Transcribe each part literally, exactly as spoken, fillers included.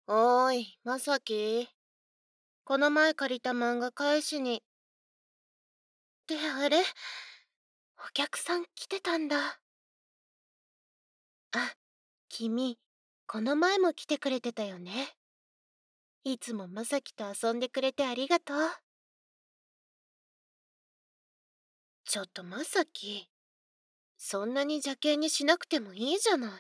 おーい、まさき。この前借りた漫画返しに。ってあれ、お客さん来てたんだ。あ、君、この前も来てくれてたよね。いつもまさきと遊んでくれてありがとう。ちょっとまさき、そんなに邪険にしなくてもいいじゃない。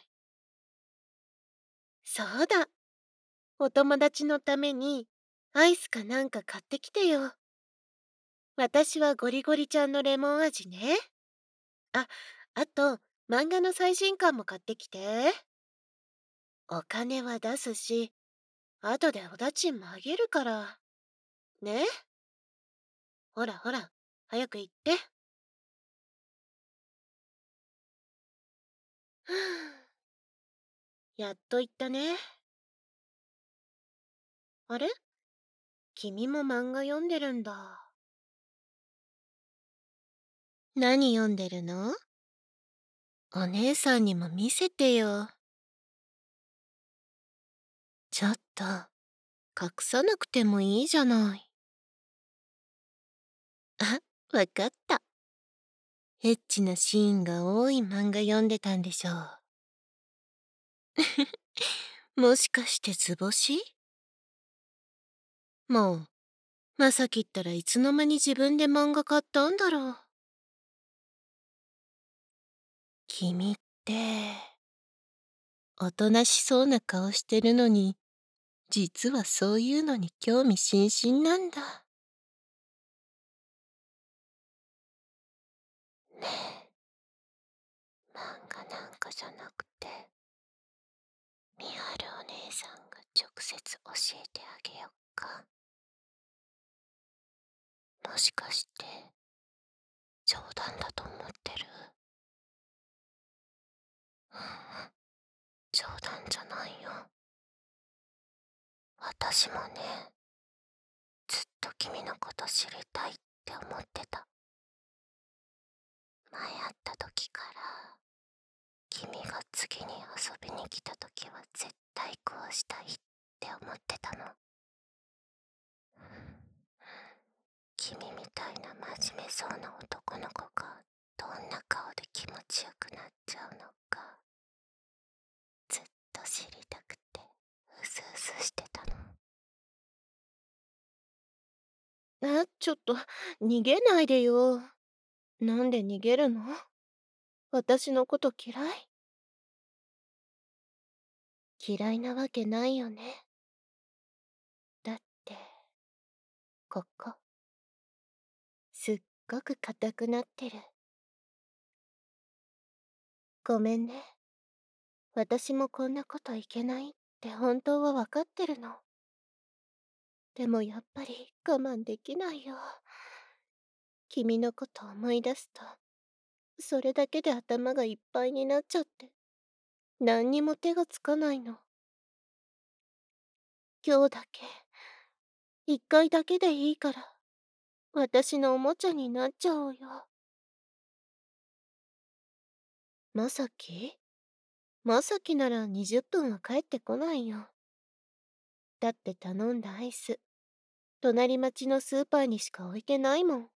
そうだ、お友達のためにアイスかなんか買ってきてよ。私はゴリゴリちゃんのレモン味ね。あ、あと、漫画の最新刊も買ってきて。お金は出すし、後でお駄賃もあげるから。ね。ほらほら、早く行って。ふぅやっと行ったね。あれ、君も漫画読んでるんだ。何読んでるの？お姉さんにも見せてよ。ちょっと、隠さなくてもいいじゃない。あ、わかった。エッチなシーンが多い漫画読んでたんでしょう。もしかして図星？もう、まさきったらいつの間に自分で漫画買ったんだろう。君って、おとなしそうな顔してるのに、実はそういうのに興味津々なんだ。ねえ、漫画なんかじゃなくて、みはるお姉さんが直接教えてあげよっか。もしかして、冗談だと思ってる？うんうん、冗談じゃないよ。私もね、ずっと君のこと知りたいって思ってた。前会った時から、君が次に遊びに来た時は絶対こうしたいって思ってたの。君みたいな真面目そうな男の子がどんな顔で気持ちよくなっちゃうのか、ずっと知りたくてうすうすしてたの。あ、ちょっと逃げないでよ。なんで逃げるの？私のこと嫌い？嫌いなわけないよね。だって、ここ、すっごく硬くなってる。ごめんね。私もこんなこといけないって本当はわかってるの。でもやっぱり我慢できないよ。君のこと思い出すと、それだけで頭がいっぱいになっちゃって、何にも手がつかないの。今日だけ、一回だけでいいから、私のおもちゃになっちゃおうよ。まさきまさきならにじゅっぷんは帰ってこないよ。だって頼んだアイス、隣町のスーパーにしか置いてないもん。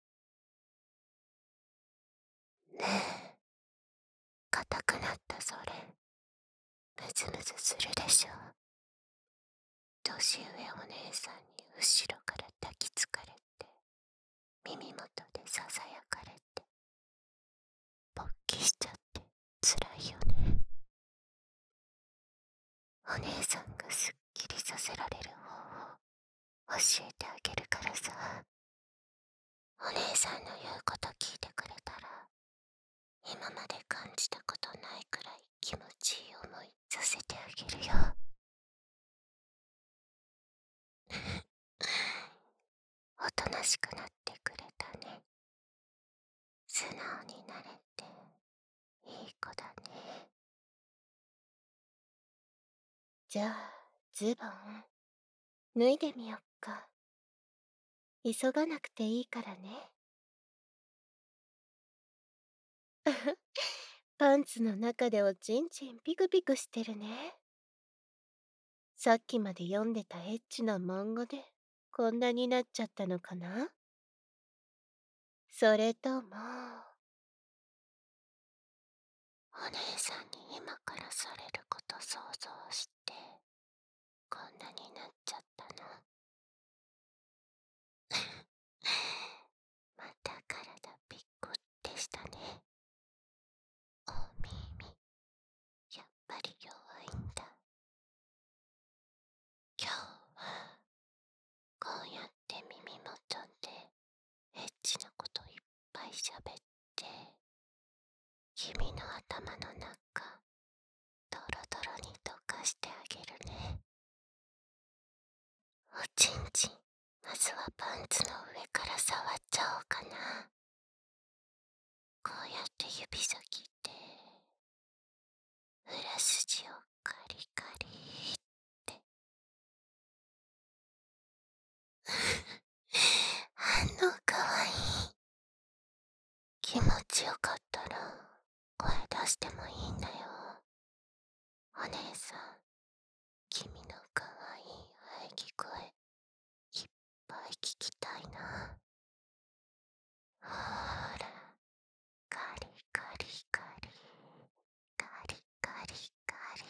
ねえ、硬くなったそれ、ムズムズするでしょ。年上お姉さんに後ろから抱きつかれて、耳元でささやかれて、勃起しちゃってつらいよね。お姉さんがすっきりさせられる方法教えてあげるからさ。お姉さんの言うこと聞いてくれたら、今まで感じたことないくらい気持ちいい思いさせてあげるよ。おとなしくなってくれたね。素直になれていい子だね。じゃあ、ズボン、脱いでみよっか。急がなくていいからね。パンツの中でおちんちんピクピクしてるね。 さっきまで読んでたエッチな漫画でこんなになっちゃったのかな？それとも、お姉さんに今からされること想像してこんなになっちゃったの？また体びっくってしたね。お耳、やっぱり弱いんだ。今日はこうやって耳元でエッチなこといっぱい喋って君の頭の中ドロドロに溶かしてあげるね。おちんちん、まずはパンツの上から触っちゃおうかな。こうやって指先で裏筋をカリカリって反応かわいい。気持ちよかったら声出してもいいんだよ。お姉さん、君のかわいい喘ぎ声いっぱい聞きたいな。ほーら、カリカリカリカリカリカリ。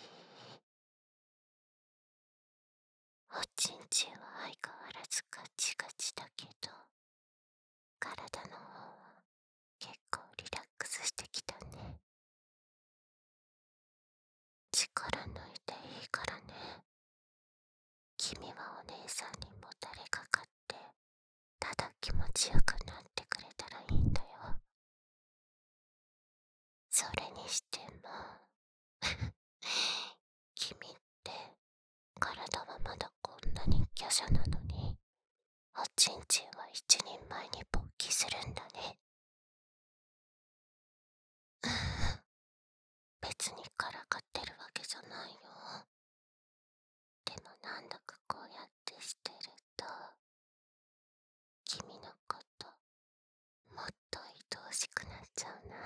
おちんちんは相変わらずガチガチだけど体の方は結構リラックスしてきたね。力抜いていいからね。君はお姉さんにもたれかかってただ気持ちよくなってくれたらいいんだよ。それにしても君って体はまだこんなに華奢なのにおちんちんは一人前に勃起するんだね。別にからかってるわけじゃないよ。でもなんだかこうやってしてると君のこともっと愛おしくなっちゃうな。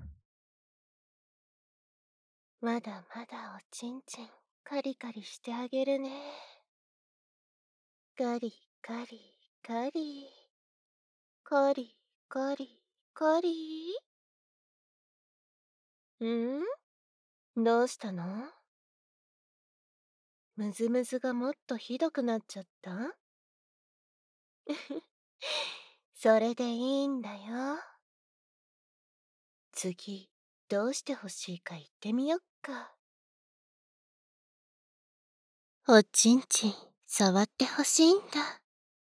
まだまだおちんちんカリカリしてあげるね。カリカリカリカリカリカリ。ん？どうしたの？ムズムズがもっとひどくなっちゃった？それでいいんだよ。次、どうしてほしいか言ってみよっか。おちんちん、触ってほしいんだ。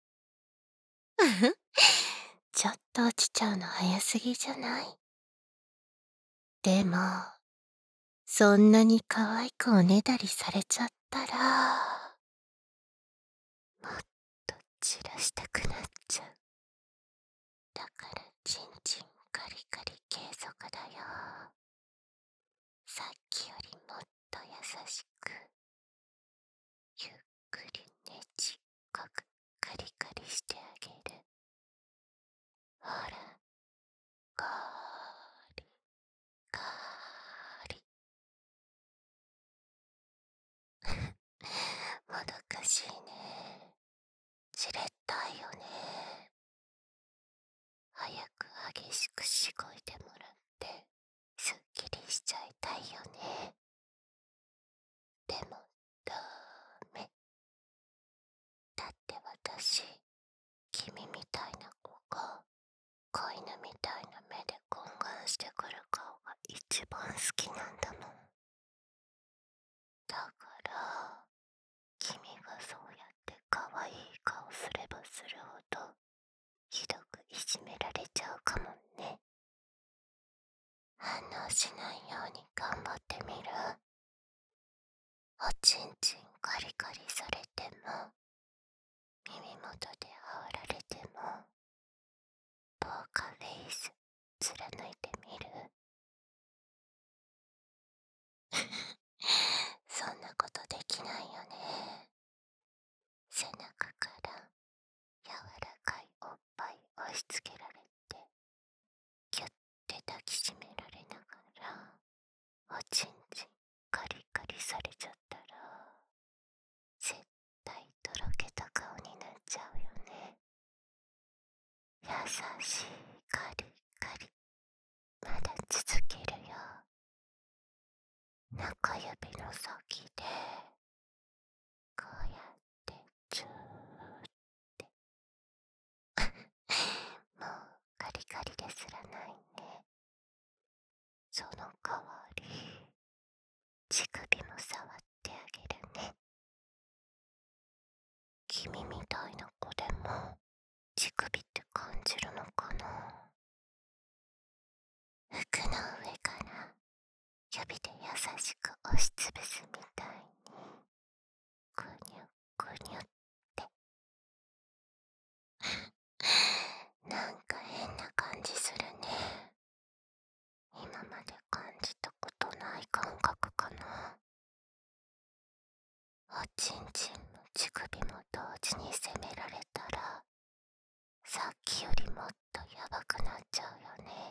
ちょっと落ちちゃうの早すぎじゃない？でも、そんなに可愛くおねだりされちゃったら、もっと散らしたくなっちゃう。だからちんちんカリカリ継続だよ。さっきよりもっと優しく、ゆっくりねちっこくカリカリしてあげる。ほら、カーリカーリ。もどかしいね。じれったいよね。早く激しくしごいてもらってすっきりしちゃいたいよね。でもダメ。だって私、君みたいな子が子犬みたいな目で懇願してくる顔が一番好きなんだもん。だから君がそうやって可愛い顔すればするほどひどくいじめられちゃうかもね。反応しないように頑張ってみる？おちんちんカリカリされても耳元で煽られてもポーカーフェイス貫いてみる？そんなことできないよね。背中から柔らかいおっぱい押し付けられてギュッて抱きしめられながらおちんちんカリカリされちゃったら中指の先でこうやってチューってもうカリカリですらないね。その代わり乳首も触ってあげるね。君みたいな子でも乳首って感じるのかな。服の上から指で優しく押しつぶすみたいにぐにゅぐにゅってなんか変な感じするね。今まで感じたことない感覚かな。おちんちんも乳首も同時に責められたらさっきよりもっとヤバくなっちゃうよね。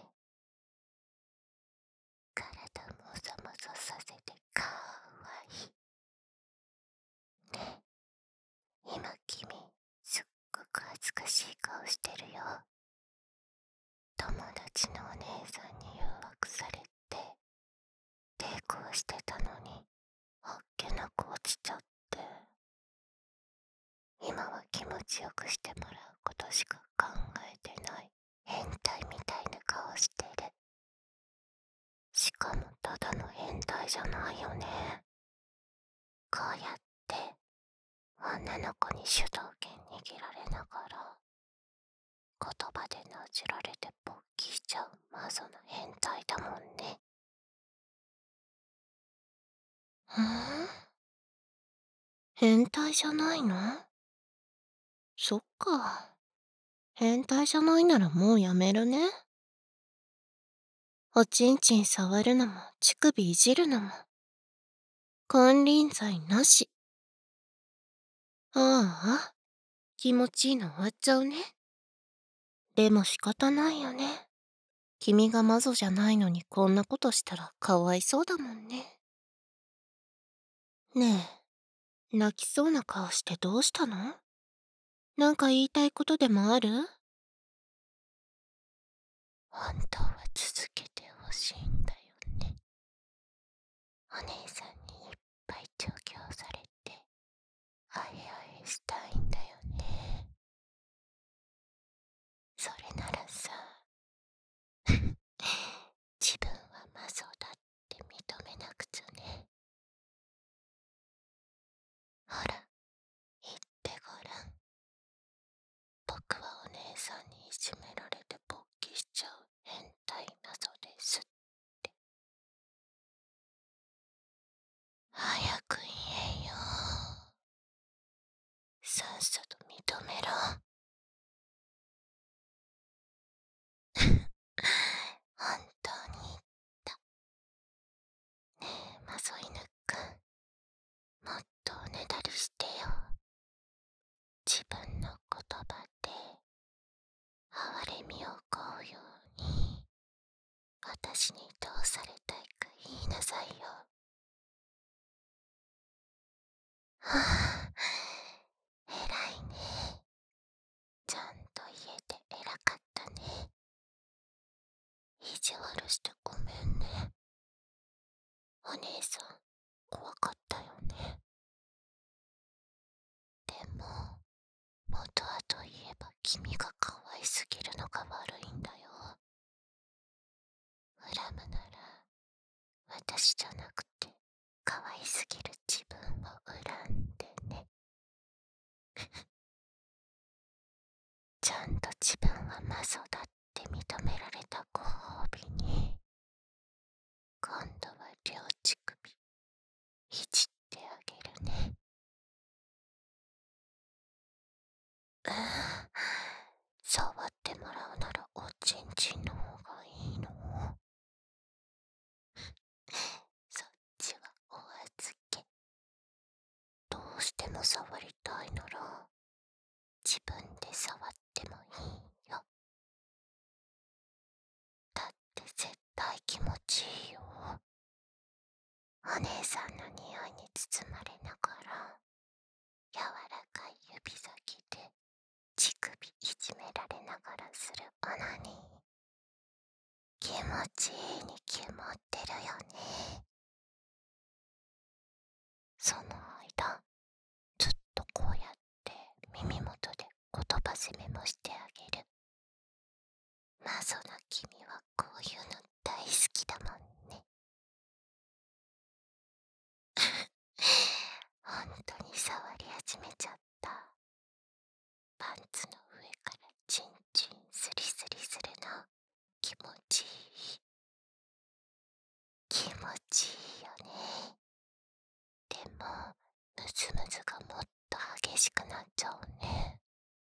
体もざもざさせてかわいいね。今君すっごく恥ずかしい顔してるよ。友達のお姉さんに誘惑されて抵抗してたのにあっけなく落ちちゃって、今は気持ちよくしてもらうことしか考えてない。変態みたいな顔してる。しかもただの変態じゃないよね。こうやって女の子に主導権握られながら言葉でなじられて勃起しちゃうマゾの変態だもんね。ふん？変態じゃないの？そっか。変態じゃないならもうやめるね。おちんちん触るのも乳首いじるのも金輪際なし。ああ、気持ちいいの終わっちゃうね。でも仕方ないよね。君がマゾじゃないのにこんなことしたらかわいそうだもんね。ねえ、泣きそうな顔してどうしたの？なんか言いたいことでもある？本当は続けてほしいんだよね。お姉さんにいっぱい調教されてあえあえしたいんだよね。それならさ自分はマゾだって認めなくちゃね。ほら言ってごらん。僕はお姉さんにいじめられて勃起しちゃう変態マゾですって。早く言えよ。さっさと認めろ。本当に言った。ねえマゾ犬くん、もっとおねだりしてよ。自分の言葉で哀れみをこうように私にどうされたいか言いなさいよ。はあ、偉いね。ちゃんと言えて偉かったね。意地悪してごめんね。お姉さん怖かったよね。でも元はといえば君が可愛すぎるのが悪いんだよ。恨むなら私じゃなくて可愛すぎる自分を恨んでね。ちゃんと自分はマゾだって認められたご褒美に今度は両乳首いじってあげるね。うん、触ってもらうならおちんちんの方がいいの？そっちはお預け。どうしても触りたいなら自分で触ってもいいよ。だって絶対気持ちいいよ。お姉さんの匂いに包まれながら柔らかい指先で乳首いじめられながらするオナニー、気持ちいいに決まってるよね。 その間、ずっとこうやって耳元で言葉攻めもしてあげる。まあそな君はこういうの大好きだもんね。本当に触り始めちゃった。パンツの上からチンチンスリスリするの気持ちいい。気持ちいいよね。でもムズムズがもっと激しくなっちゃうね。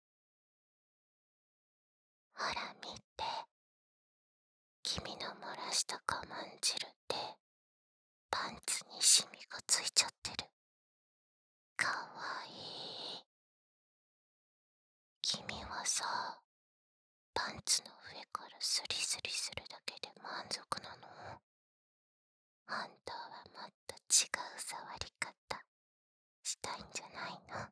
ほら見て、君の漏らした我慢汁でパンツにシミがついちゃってる。かわいい。君はさ、パンツの上からスリスリするだけで満足なの？本当はもっと違う触り方したいんじゃないの？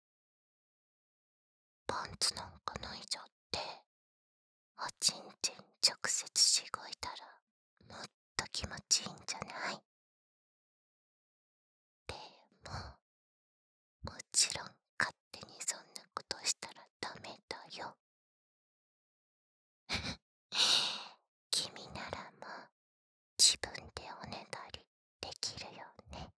パンツなんか脱いじゃっておちんちん直接しごいたらもっと気持ちいいんじゃない？でももちろん勝手にそんなことしたらダメだよ。君ならもう自分でおねだりできるよね。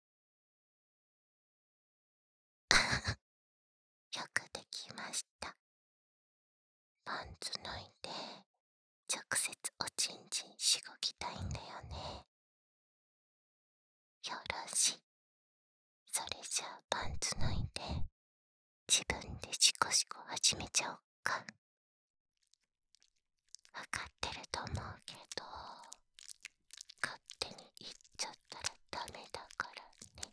よくできました。パンツ脱いで直接おちんちんしごきたいんだよね。よろしい。それじゃあパンツ脱いで自分でシコシコ始めちゃおっか。わかってると思うけど勝手に言っちゃったらダメだからね。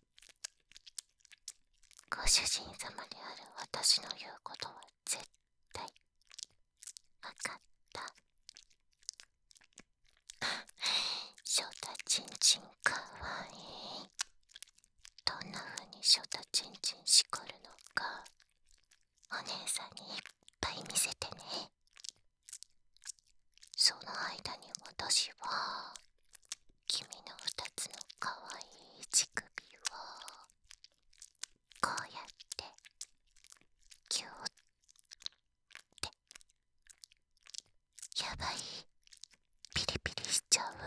ご主人様である私の言うことは絶対わかった。ショタチンチンかわいい。どんな風にショタチンチンしこるのかお姉さんにいっぱい見せてね。その間に私は君の二つのかわいい乳首をこうやってキューってやばいピリピリしちゃう。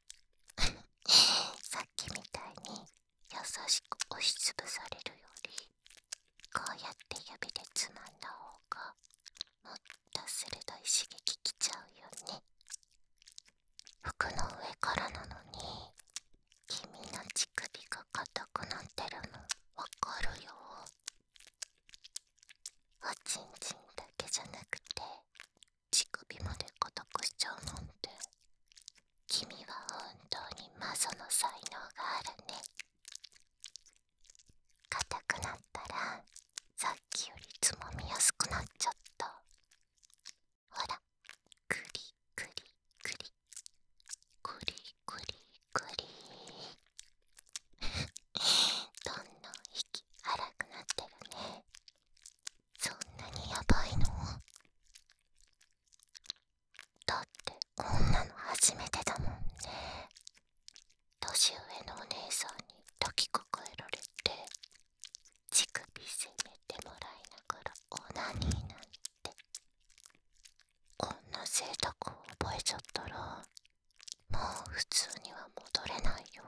さっきみたいに優しく押しつぶされるよりこうやって指でつまんだ方がもっと鋭い刺激きちゃうよね。服の上からなのに君の乳首が硬くなってるのわかるよ。おちんちんだけじゃなくて乳首まで硬くしちゃうなんて君は本当にマゾの才能があるね。硬くなったらさっきよりつまみやすくなっちゃった。ほらクリクリクリクリクリクリどんどん息荒くなってるね。そんなにやばいの？だってこんなの初めてだもんね。年上のお姉さんに抱きかかえられて乳首攻めてもらいながらオナニーなんてこんな贅沢を覚えちゃったらもう普通には戻れないよ。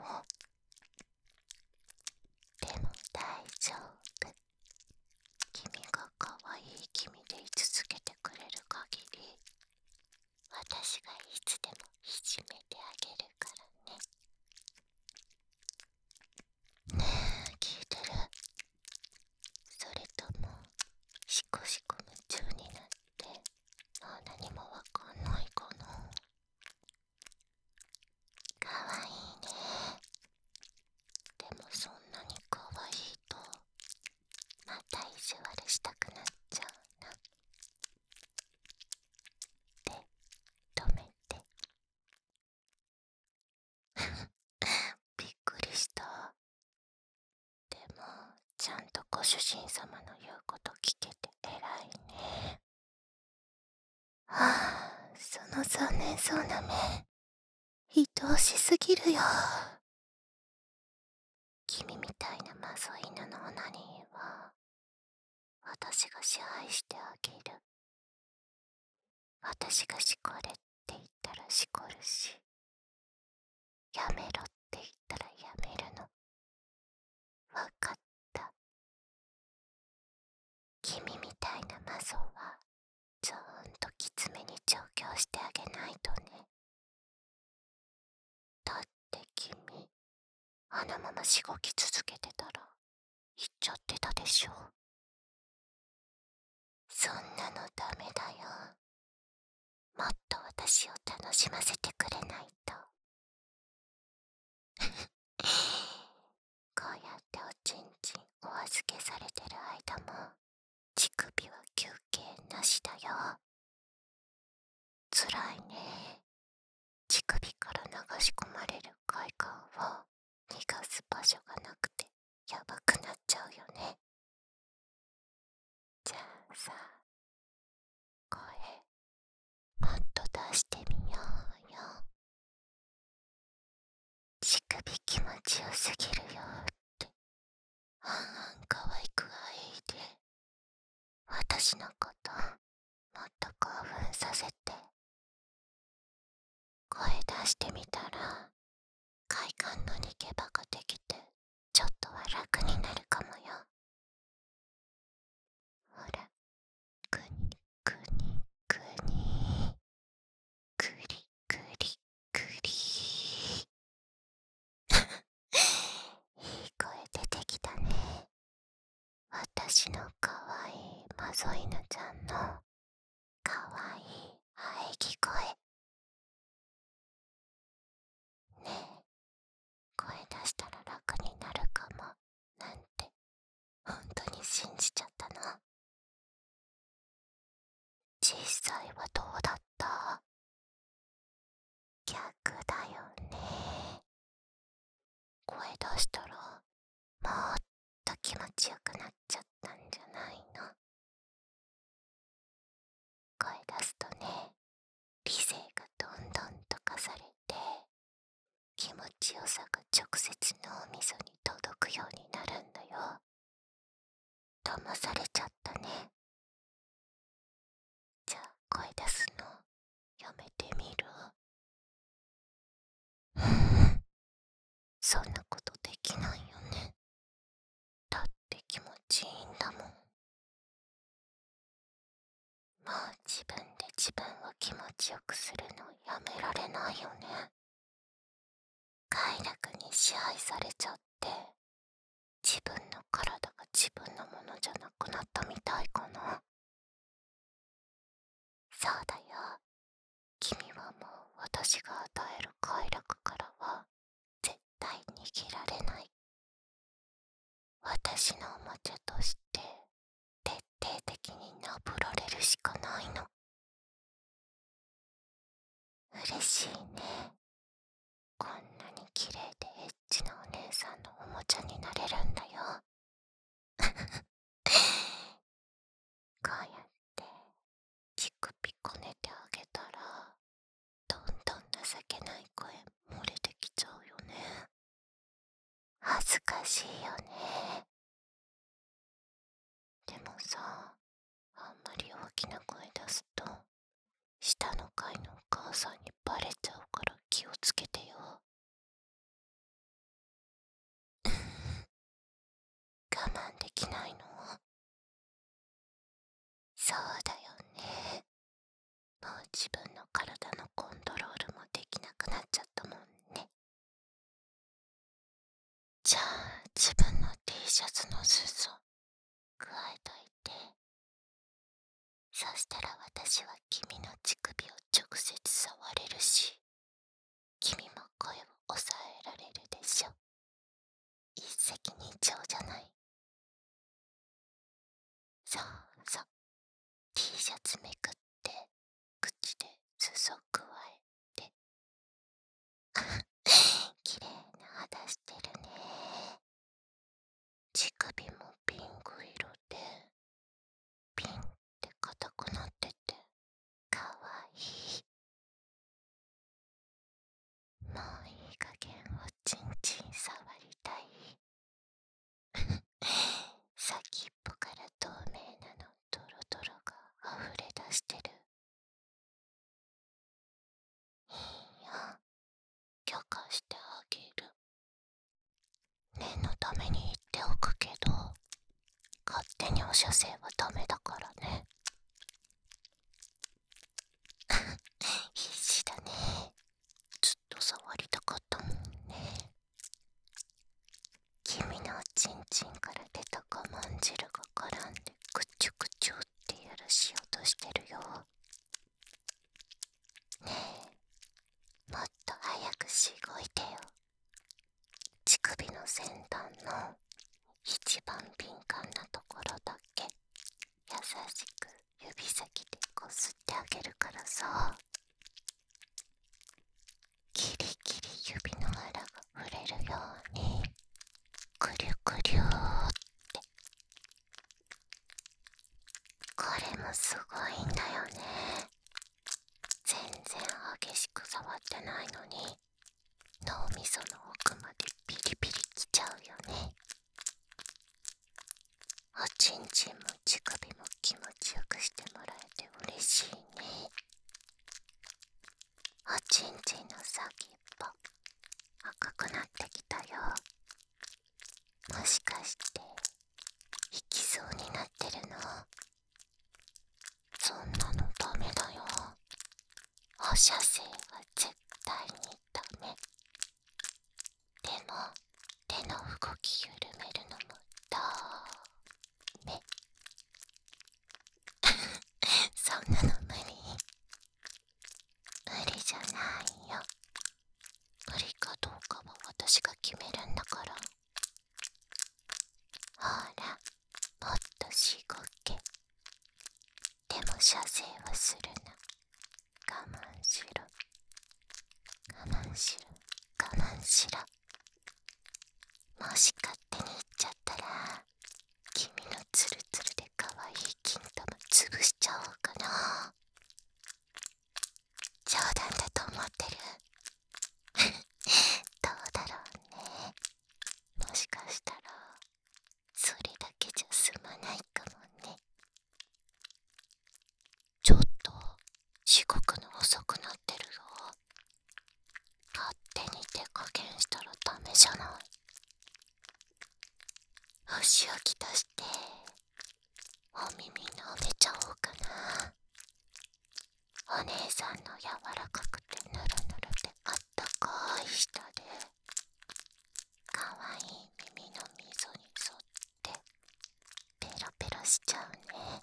でも大丈夫。君が可愛い君でい続けてくれる限り私がいつでもいじめてあげるからね。ねえ聞いてる？それともシコシコ夢中になってもう何もわかんないかな？かわいいね。でもそんなにかわいいとまた意地悪したくなっちゃうな。で止めて。びっくりした。でもちゃんとご主人様の言うこと聞けて偉いね。はあ、その残念そうな目愛おしすぎるよ。君みたいなマゾ犬のオナニーは私が支配してあげる。私がしこれって言ったらしこるし、やめろって言ったらやめるの。わかった。君みたいなマゾはずーんときつめに調教してあげないとね。だって君、あのまましごき続けてたら言っちゃってたでしょ。そんなのダメだよ。もっと私を楽しませてくれないと。こうやっておちんちんお預けされてる間も乳首は休憩なしだよ。つらいね。乳首から流し込まれる快感を逃がす場所がなくてやばくなっちゃうよね。じゃあさ、声もっと出してみようよ。乳首気持ちよすぎるよってあんあん可愛くあえいで、私のこともっと興奮させて。声出してみたら快感の逃げ場ができてちょっとは楽になるかもよ。ほら、くにくにくに、くりくりくりいい声出てきたね。私のかわいいマゾ犬ちゃんのかわいい喘ぎ声ね。え、声出したら楽になるかもなんて本当に信じちゃったの？実際はどうだった？逆だよね。声出したらもっと気持ちよくなっちゃったんじゃないの？声出すとね、理性がどんどん溶かされて気持ちよさが直接脳みそに届くようになるんだよ。騙されちゃったね。じゃあ声出すのやめてみる？そんなことできないよね。だって気持ちいいんだもん。もう自分で自分を気持ちよくするのやめられないよね。快楽に支配されちゃって自分の体が自分のものじゃなくなったみたいかな。そうだよ。君はもう私が与える快楽からは絶対逃げられない。私のおもちゃとして徹底的になぶられるしかないの。嬉しいね。こんなに綺麗でエッチなお姉さんのおもちゃになれるんだよ。こうやって乳首こねてあげたらどんどん情けない声漏れてきちゃうよね。恥ずかしいよね。でもさ、あんまり大きな声出すと下の階のお母さんにバレちゃうから気をつけてよ。我慢できないの？そうだよね。もう自分の体のコントロールもできなくなっちゃったもんね。じゃあ自分の T シャツの裾加えといて。そしたら私は君の乳首を直接触れるし、君も声を抑えられるでしょ。一石二鳥じゃない？そうそう、 T シャツめくって口で裾加えて綺麗な肌してるね。乳首もピンク色でピンって硬くなっててかわいい。もういい加減おちんちん触りたい。 放射線はダメだからね。必死だね。ずっと触りたかったもんね。君のおちんちんから出た我慢汁が絡んでくちゅくちゅってやらしようとしてるよ。ねえ、もっと早くしごいてよ。乳首の先端の一番敏感なところだけ優しく指先でこすってあげるからさ。ギリギリ指の腹が触れるようにくりゅくりゅーって。これもすごいんだよね。全然激しく触ってないのに脳みその奥までピリピリきちゃうよね。おちんちんも乳首も気持ちよくしてもらえて嬉しいね。おちんちんの先っぽ赤くなってきたよ。もしかして引きそうになってるの？そんなのダメだよ。放射線は絶対にダメ。でも手の動き緩めるのもダメ。そんなの無理。無理じゃないよ。無理かどうかは私が決めるんだから。ほら、もっとしごけ。でも射精はするな。我慢しろ。我慢しろ。我慢しろ。もし勝手に言っちゃったら、君のツルツルで可愛い金玉潰しちゃおうかな。冗談だと思ってる？どうだろうね。もしかしたらそれだけじゃ済まないかもね。ちょっとしごくの遅くなってるよ。勝手に手加減したらダメじゃない。星をき出してお耳舐めちゃおうかな。お姉さんの柔らかくてぬるぬるであったかい舌でかわいい耳の溝に沿ってペロペロしちゃうね。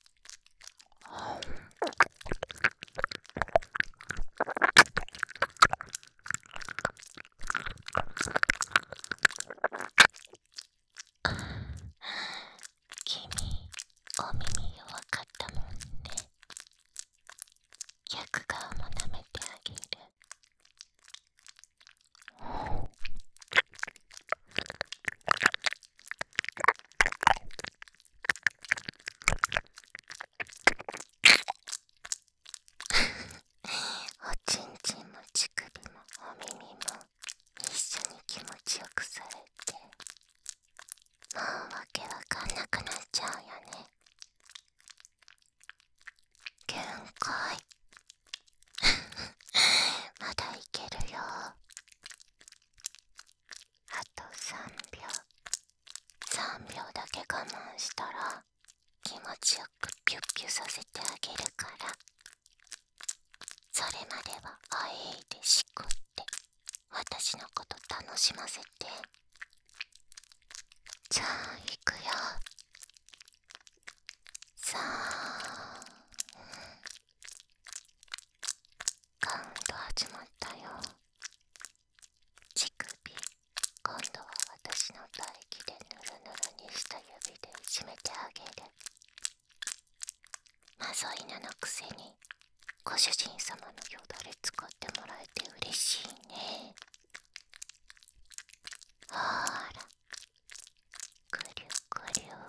君、お耳弱かったもんね。逆側も舐めてあげる。おちんちんも乳首もお耳も一緒に気持ちよくされて、もうわけわかんなくなっちゃうよね。限界。まだいけるよ。あとさんびょう。さんびょうだけ我慢したら気持ちよくピュッピュさせてあげるから。それまではあえいでしこって私のこと楽しませて。じゃあ行くよ。さあ、カウント始まったよ。乳首、今度は私の唾液でぬるぬるにした指で締めてあげる。マゾ犬のくせにご主人様のよだれ使ってもらえて嬉しいね。ほーら、くりゅくりゅー。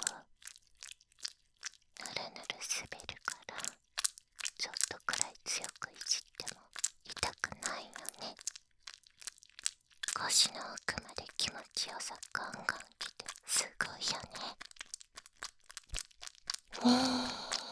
ぬるぬる滑るからちょっとくらい強くいじっても痛くないよね。腰の奥まで気持ちよさガンガンきてすごいよね。ね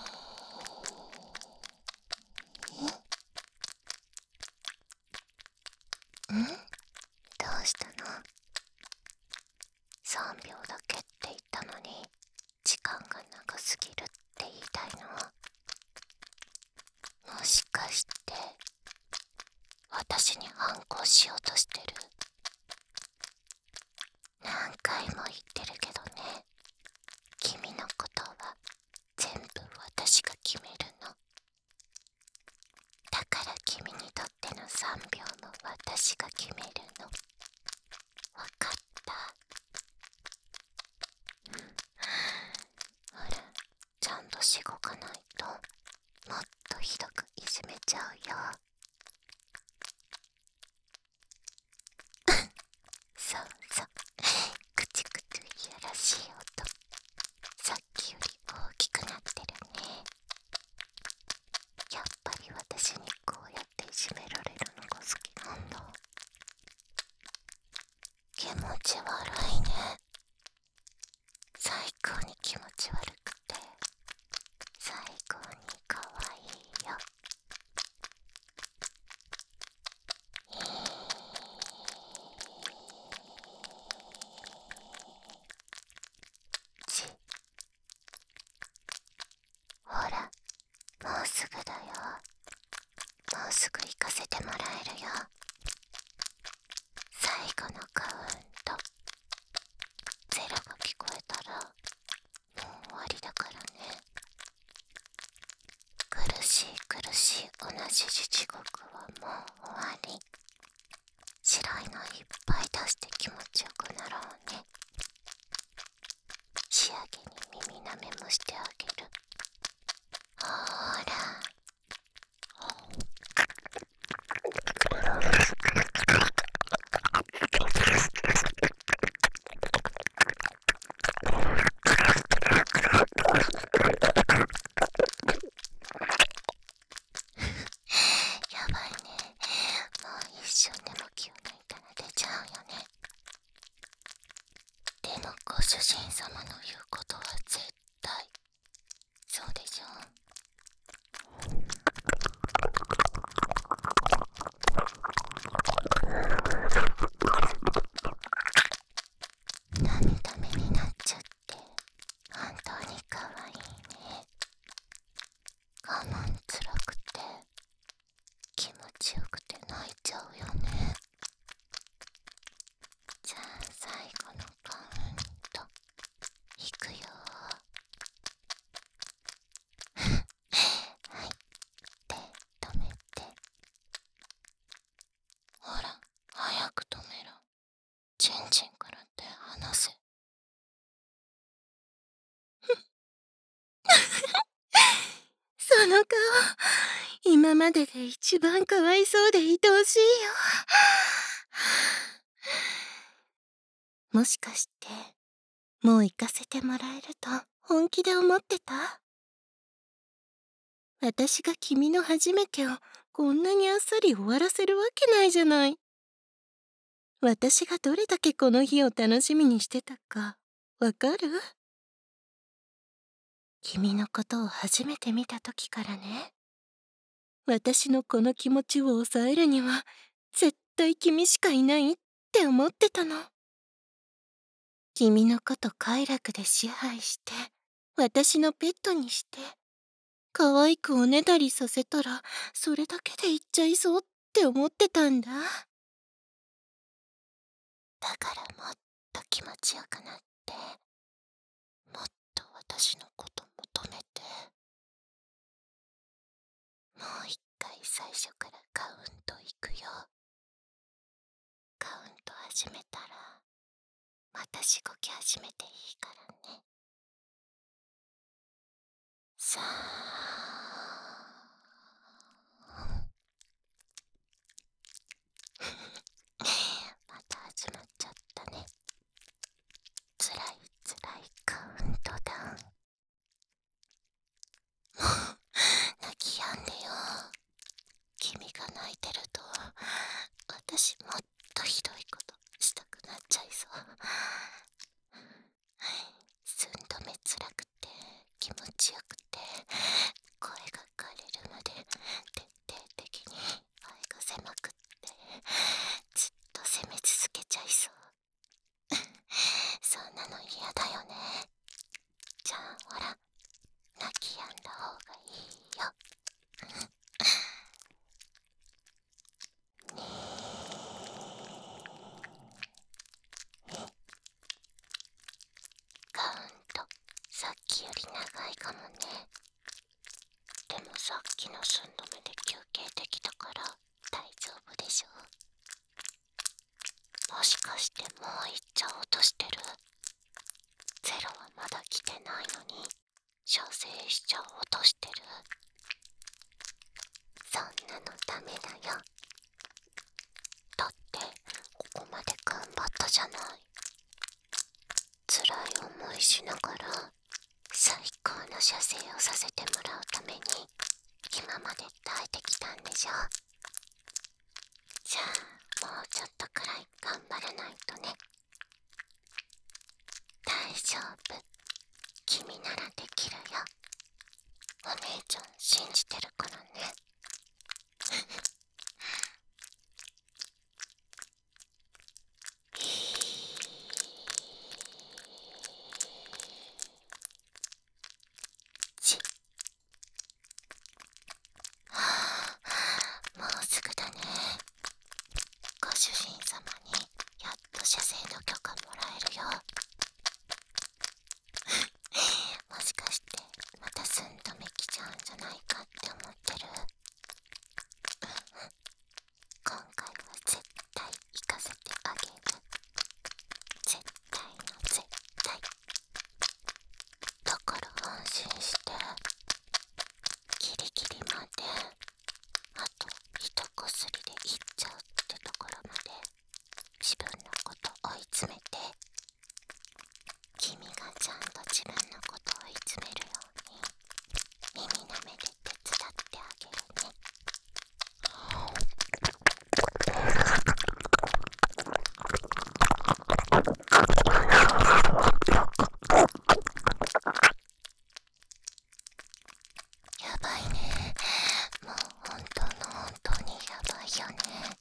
え。ん？どうしたの？さんびょうだけって言ったのに時間長すぎるって言いたいの？もしかして私に反抗しようとしてる？何回も言ってるけどね、君のことは全部私が決めるの。だから君にとってのさんびょうも私が決めるの。わかった？ほら、ちゃんとしごかないともっとひどくいじめちゃうよ。そうそう、クチクチいやらしい音、さっきより大きくなってるね。やっぱり私にこうやっていじめられるのが好きなんだ。気持ち悪いね。最高に気持ち悪くて最高に可愛いよ。ち、ほら、もうすぐだよ。もうすぐ行かせてもらえるよ。最後のカウントゼロが聞こえたらもう終わりだからね。苦しい苦しい同じ地獄はもう終わり。白いのいっぱい出して気持ちよくなろうね。仕上げに耳なめもしてあげる。ほーら、やばいね。もう一瞬でも気を抜いたら出ちゃうよね。でもご主人様の言うことは絶対そうでしょ。涙目になっちゃって本当に可愛いね。我慢つらくて気持ちよくて泣いちゃうよね。じゃあ最後のカウントいくよ。はい、手止めて。ほら、早く止めろ。チンチンから手離せ。その顔、今までで一番かわいそうで愛おしいよ。もしかしてもう行かせてもらえると本気で思ってた？私が君の初めてをこんなにあっさり終わらせるわけないじゃない。私がどれだけこの日を楽しみにしてたかわかる？君のことを初めて見た時からね、私のこの気持ちを抑えるには絶対君しかいないって思ってたの。君のこと快楽で支配して私のペットにして可愛くおねだりさせたらそれだけでいっちゃいそうって思ってたんだ。だからもっと気持ちよくなって、もっと私のこと求めて。もう一回最初からカウントいくよ。カウント始めたらまたしごき始めていいからね。さあまた始まっちゃったね。つらいつらいカウントダウン。もう泣き止んでよ。君が泣いてると私もっとひどいことしたくなっちゃいそう。寸止めつらくて気持ちよくて、こいかもね。でもさっきの寸止めで休憩できたから大丈夫でしょ。もしかしてもう行っちゃおうとしてる？ゼロはまだ来てないのに射精しちゃおうとしてる？そんなのダメだよ。だってここまで頑張ったじゃない。辛い思いしながら最高の射精をさせてもらうために今まで耐えてきたんでしょ。じゃあもうちょっとくらい頑張らないとね。大丈夫、君ならできるよ。お姉ちゃん信じてるからね。ちはあ、もうすぐだね。ご主人様にやっと射精の許可もらえるよ。もしかしてまた寸止め来ちゃうんじゃないかって思ってる？今回は絶対行かせてあげる。絶対の絶対。だから安心して、ギリギリまであと一こすりでいっちゃうってところまで自分のこと追い詰めて、君がちゃんと自分のことを追い詰めるように耳なめで手伝ってあげるね。やばいね。もう本当の本当にやばいよね。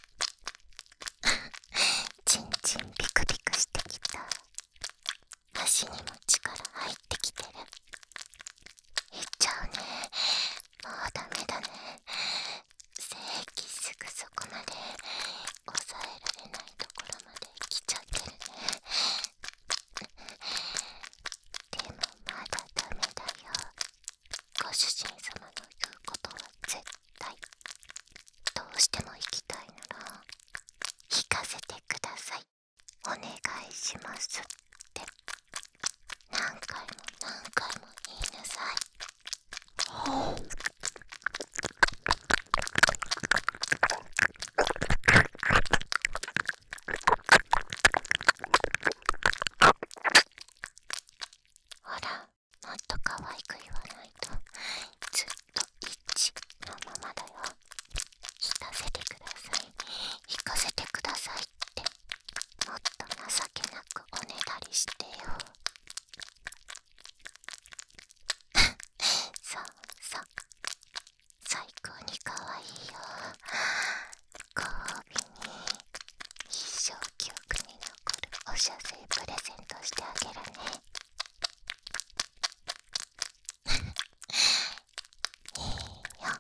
チンチンピクピクしてきた。足にも力入ってきてる。いっちゃうね。もうダメだね。精液すぐそこまで抑えられないところまで来ちゃってるね。でもまだダメだよ。ご主人様の言うことは絶対。どうしても行きたいなら行かせてください、お願いしますって何回も何回も言いなさい。ほら、もっと可愛く言わないとずっと一のままだよ。引かせてください、引かせてくださいって、もっと情けなくおねだりしてよ。そうそう、最高に可愛いよ。ご褒美に一生記憶に残るお射精プレゼントしてあげるね。いいよ、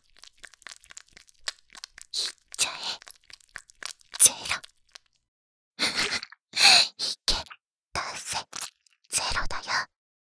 いっちゃえ。ゼロいけ、出せ、ゼロだよ。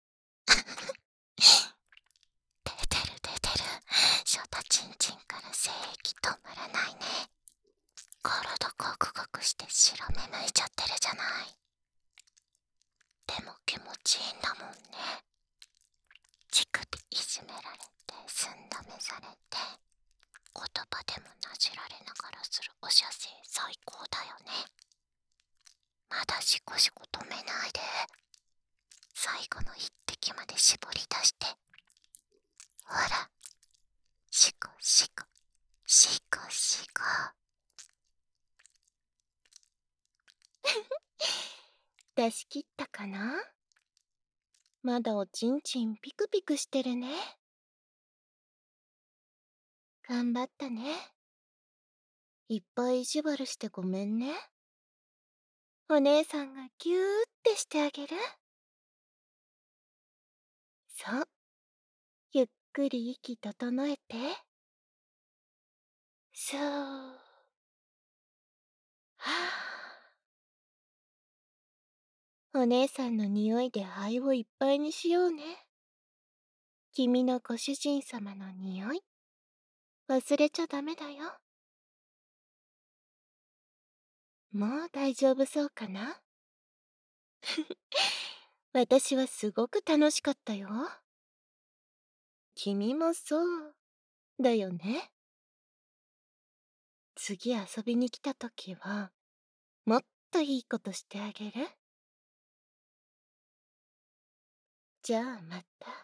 出てる出てる、ショタチンチンから精液止まらないね。体ガクガクして白目向いちゃってるじゃない。でも気持ちいいんだもんね。乳首いじめられて寸止めされて、言葉でもなじられながらするお射精最高だよね。まだシコシコ止めないで、最後の一滴まで絞り出して。ほら、シコシコシコシコ。 出し切ったかな？まだおちんちんピクピクしてるね。頑張ったね。いっぱい意地悪してごめんね。お姉さんがギューってしてあげる。そう、ゆっくり息整えて。そう。はあ。お姉さんの匂いで肺をいっぱいにしようね。 君のご主人様の匂い。忘れちゃダメだよ。もう大丈夫そうかな？私はすごく楽しかったよ。君もそうだよね。次遊びに来た時は、もっといいことしてあげる。じゃあまた。